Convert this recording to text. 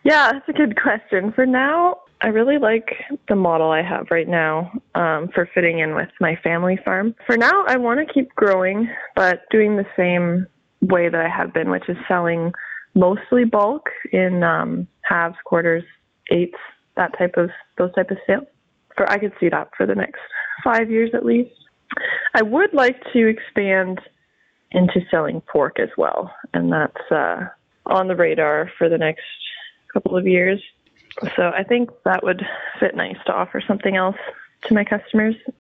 Yeah, that's a good question. For now, I really like the model I have right now for fitting in with my family farm. For now, I want to keep growing, but doing the same way that I have been, which is selling mostly bulk in halves, quarters, eighths, those type of sales. I could see that for the next 5 years at least. I would like to expand into selling pork as well, and that's on the radar for the next couple of years. So I think that would fit nice to offer something else to my customers.